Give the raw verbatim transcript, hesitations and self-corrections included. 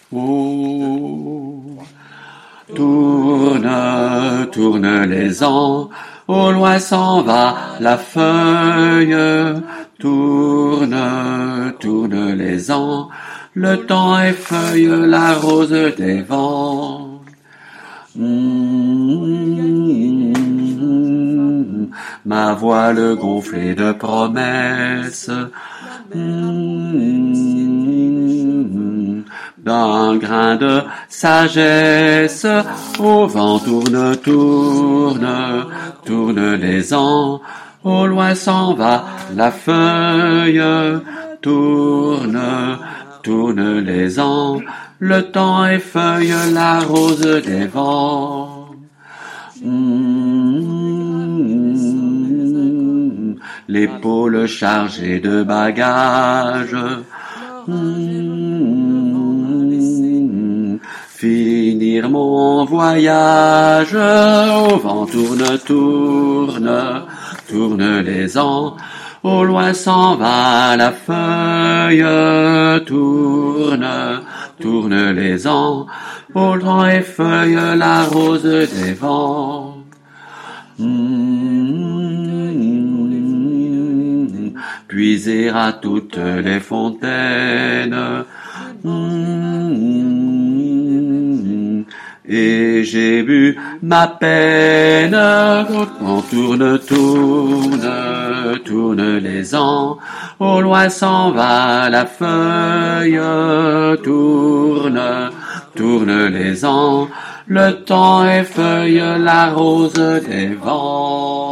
Oh, tourne, tourne les ans, au loin s'en va la feuille. Tourne, tourne les ans, le temps effeuille la rose des vents. Mmh, ma voile gonflée de promesses, mmh, d'un grain de sagesse, au vent tourne, tourne, tourne les ans, au loin s'en va la feuille. Tourne, tourne les ans, le temps effeuille la rose des vents. Mmh, l'épaule chargée de bagages. Mmh, finir mon voyage. Au vent tourne, tourne, tourne les ans. Au loin s'en va la feuille. Tourne, tourne les ans, au vent effeuille la rose des vents. Mmh, puiser à toutes les fontaines. Mmh, et j'ai bu ma peine. On tourne, tourne, tourne les ans, au loin s'en va la feuille. Tourne, tourne les ans, le temps effeuille la rose des vents.